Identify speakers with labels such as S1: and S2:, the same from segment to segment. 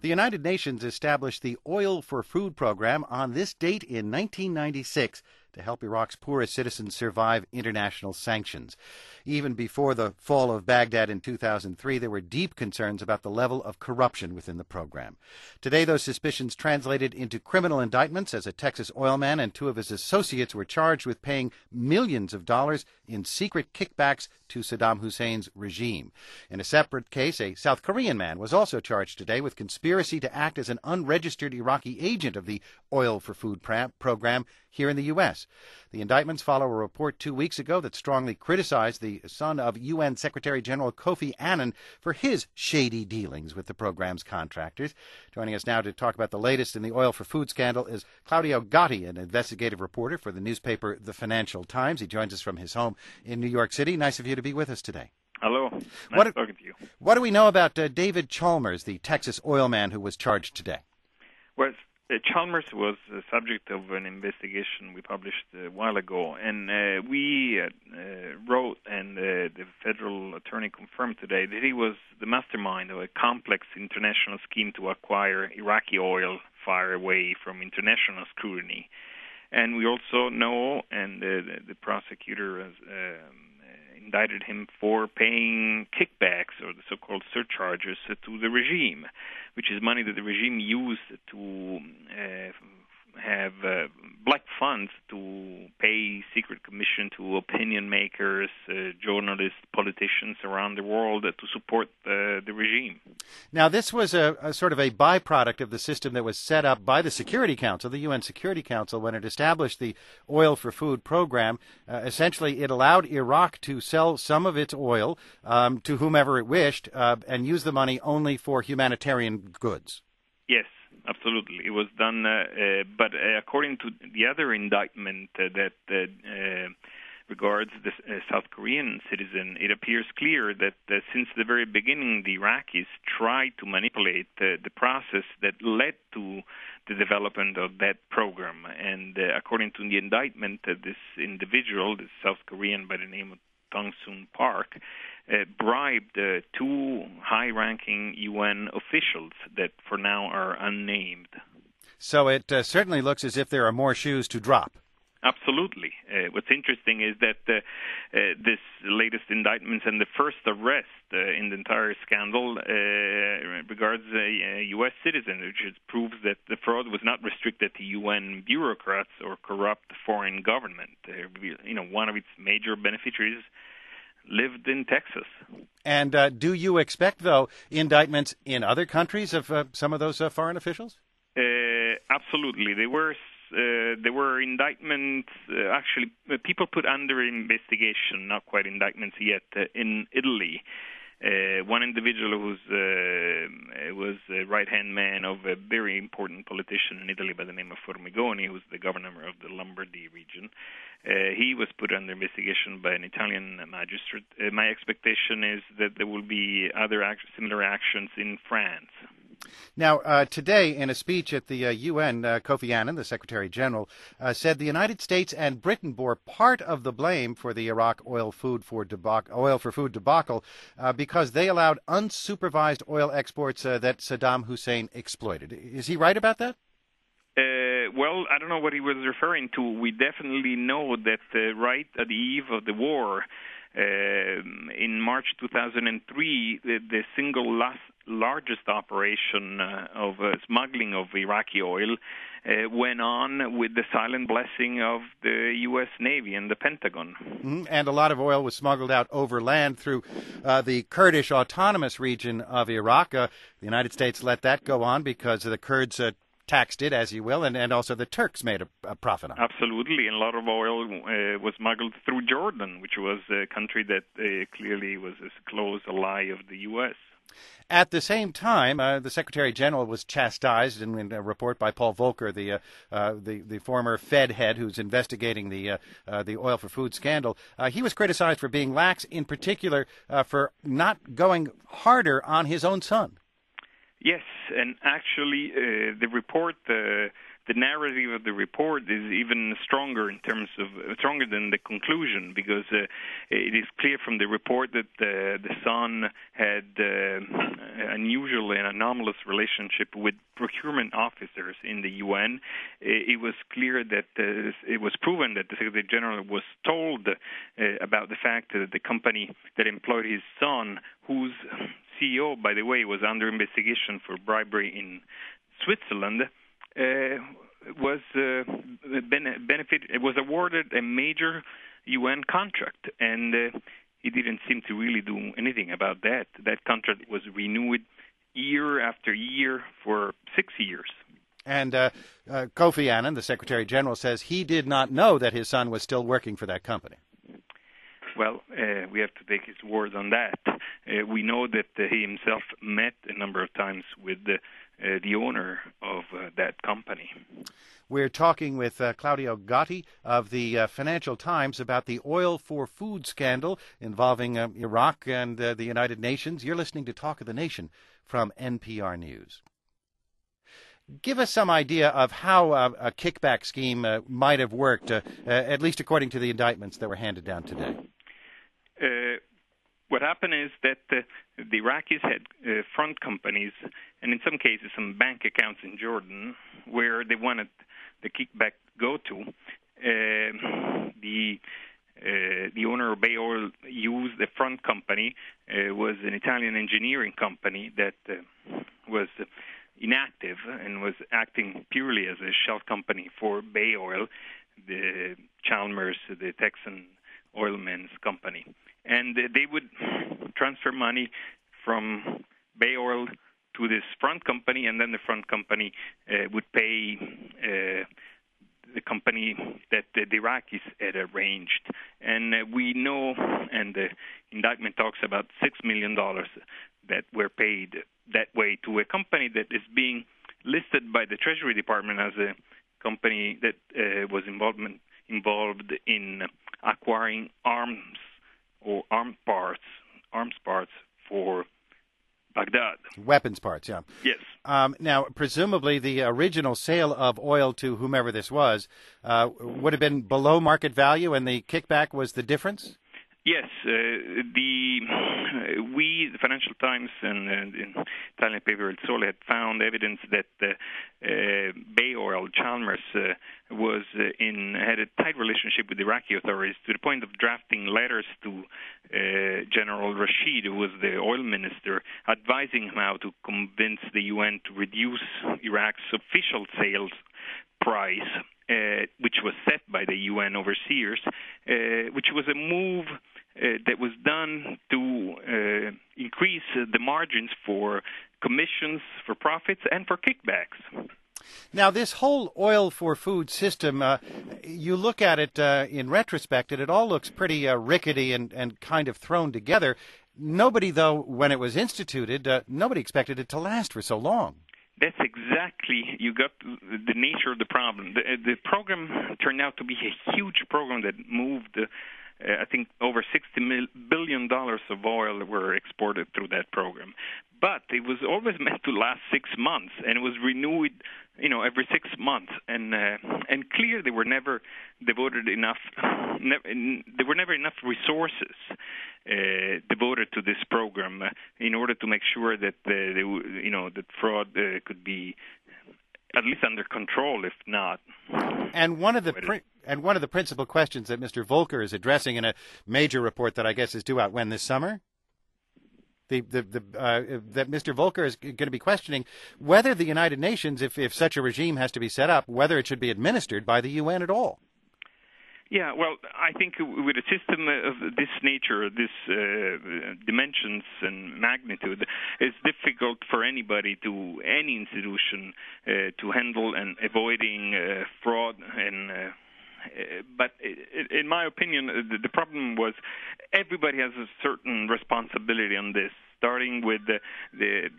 S1: The United Nations established the Oil for Food program on this date in 1996 to help Iraq's poorest citizens survive international sanctions. Even before the fall of Baghdad in 2003, there were deep concerns about the level of corruption within the program. Today, those suspicions translated into criminal indictments as a Texas oil man and two of his associates were charged with paying millions of dollars in secret kickbacks to Saddam Hussein's regime. In a separate case, a South Korean man was also charged today with conspiracy to act as an unregistered Iraqi agent of the Oil for Food program here in the U.S. The indictments follow a report 2 weeks ago that strongly criticized the son of UN Secretary General Kofi Annan for his shady dealings with the program's contractors. Joining us now to talk about the latest in the Oil for Food scandal is Claudio Gotti, an investigative reporter for the newspaper The Financial Times. He joins us from his home in New York City. Nice of you to be with us today.
S2: Hello. Nice talking to you.
S1: What do we know about David Chalmers, the Texas oil man who was charged today?
S2: Well, Chalmers was the subject of an investigation we published a while ago, and we wrote, and the federal attorney confirmed today that he was the mastermind of a complex international scheme to acquire Iraqi oil far away from international scrutiny. And we also know, and the prosecutor has indicted him for paying kickbacks, or the so-called surcharges, to the regime, which is money that the regime used to have black funds to pay secret commission to opinion makers, journalists, politicians around the world to support the regime.
S1: Now, this was a sort of a byproduct of the system that was set up by the Security Council, the UN Security Council, when it established the Oil for Food program. Essentially, it allowed Iraq to sell some of its oil to whomever it wished and use the money only for humanitarian goods.
S2: Yes. Absolutely. It was done, but according to the other indictment that regards the South Korean citizen, it appears clear that since the very beginning, the Iraqis tried to manipulate the process that led to the development of that program. And according to the indictment, this individual, this South Korean by the name of Tong-Soon Park, bribed two high-ranking UN officials that for now are unnamed.
S1: So it certainly looks as if there are more shoes to drop.
S2: Absolutely. What's interesting is that this latest indictment and the first arrest in the entire scandal regards a U.S. citizen, which proves that the fraud was not restricted to UN bureaucrats or corrupt foreign government. One of its major beneficiaries lived in Texas. And
S1: do you expect, though, indictments in other countries of some of those foreign officials?
S2: Absolutely. There were indictments, actually, people put under investigation, not quite indictments yet, in Italy. One individual who was a right-hand man of a very important politician in Italy by the name of Formigoni, who was the governor of the Lombardy region. He was put under investigation by an Italian magistrate. My expectation is that there will be other similar actions in France.
S1: Now, today, in a speech at the UN, Kofi Annan, the Secretary General, said the United States and Britain bore part of the blame for the Iraq Oil for Food debacle because they allowed unsupervised oil exports that Saddam Hussein exploited. Is he right about that?
S2: Well, I don't know what he was referring to. We definitely know that right at the eve of the war, in March 2003, the single largest operation of smuggling of Iraqi oil went on with the silent blessing of the U.S. Navy and the Pentagon.
S1: Mm-hmm. And a lot of oil was smuggled out overland through the Kurdish autonomous region of Iraq. The United States let that go on because the Kurds taxed it, as you will, and also the Turks made a profit on it.
S2: Absolutely, and a lot of oil was smuggled through Jordan, which was a country that clearly was as close ally of the U.S.
S1: At the same time, the Secretary General was chastised in a report by Paul Volcker, the former Fed head who's investigating the Oil for Food scandal. He was criticized for being lax, in particular for not going harder on his own son.
S2: Yes, and actually, the report, the narrative of the report is even stronger stronger than the conclusion, because it is clear from the report that the Sun had unusual and anomalous relationship with procurement officers in the UN. It was clear that it was proven that the Secretary General was told about the fact that the company that employed his son, whose CEO, by the way, was under investigation for bribery in Switzerland, was awarded a major UN contract, and he didn't seem to really do anything about that. That contract was renewed year after year for 6 years.
S1: And Kofi Annan, the Secretary General, says he did not know that his son was still working for that company.
S2: Well, we have to take his word on that. We know that he himself met a number of times with the owner of that company.
S1: We're talking with Claudio Gatti of the Financial Times about the oil for food scandal involving Iraq and the United Nations. You're listening to Talk of the Nation from NPR News. Give us some idea of how a kickback scheme might have worked, at least according to the indictments that were handed down today.
S2: What happened is that the Iraqis had front companies, and in some cases some bank accounts in Jordan, where they wanted the kickback to go to. The owner of Bay Oil used the front company, was an Italian engineering company that was inactive and was acting purely as a shell company for Bay Oil, the Chalmers, the Texan oilmen's company. And they would transfer money from Bay Oil to this front company, and then the front company would pay the company that the Iraqis had arranged. And we know, and the indictment talks about $6 million that were paid that way to a company that is being listed by the Treasury Department as a company that was involved in acquiring arms parts for Baghdad.
S1: Weapons parts, yeah.
S2: Yes.
S1: Now, presumably the original sale of oil to whomever this was would have been below market value, and the kickback was the difference?
S2: Yes, the Financial Times and the Italian paper El Sole had found evidence that Bay Oil, Chalmers, had a tight relationship with Iraqi authorities, to the point of drafting letters to General Rashid, who was the oil minister, advising him how to convince the UN to reduce Iraq's official sales price, which was set by the UN overseers, which was a move that was done to increase the margins for commissions, for profits, and for kickbacks.
S1: Now, this whole oil for food system, you look at it in retrospect, and it all looks pretty rickety and kind of thrown together. Nobody, though, when it was instituted, nobody expected it to last for so long.
S2: That's exactly, you got the nature of the problem. The program turned out to be a huge program that moved, I think, over $60 billion of oil were exported through that program. But it was always meant to last 6 months, and it was renewed, every 6 months. And clear, they were never devoted enough. There were never enough resources devoted to this program in order to make sure that that fraud could be at least under control, if not.
S1: And one of the principal questions that Mr. Volker is addressing in a major report that I guess is due out when, this summer? That Mr. Volker is going to be questioning whether the United Nations, if such a regime has to be set up, whether it should be administered by the UN at all.
S2: Yeah, well, I think with a system of this nature, this dimensions and magnitude, it's difficult for any institution to handle, and avoiding fraud and. But in my opinion, the problem was everybody has a certain responsibility on this, starting with the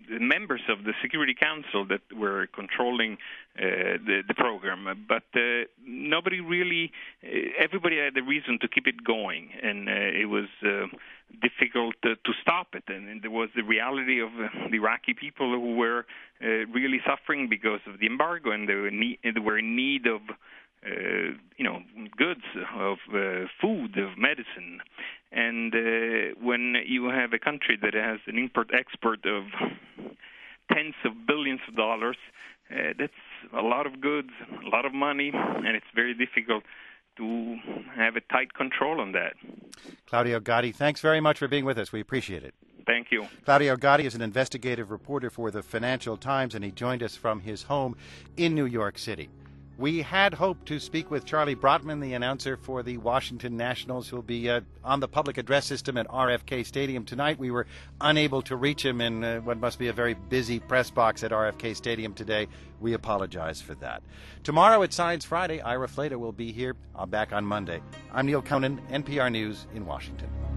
S2: the members of the Security Council that were controlling the program, but nobody really. Everybody had a reason to keep it going, and it was difficult to stop it. And there was the reality of the Iraqi people who were really suffering because of the embargo, and they were in need of goods, of food, of medicine. And when you have a country that has an import-export of tens of billions of dollars, that's a lot of goods, a lot of money, and it's very difficult to have a tight control on that.
S1: Claudio Gatti, thanks very much for being with us. We appreciate it.
S2: Thank you.
S1: Claudio Gatti is an investigative reporter for the Financial Times, and he joined us from his home in New York City. We had hoped to speak with Charlie Brotman, the announcer for the Washington Nationals, who'll be on the public address system at RFK Stadium tonight. We were unable to reach him in what must be a very busy press box at RFK Stadium today. We apologize for that. Tomorrow at Science Friday, Ira Flatow will be here. I'm back on Monday. I'm Neil Conan, NPR News in Washington.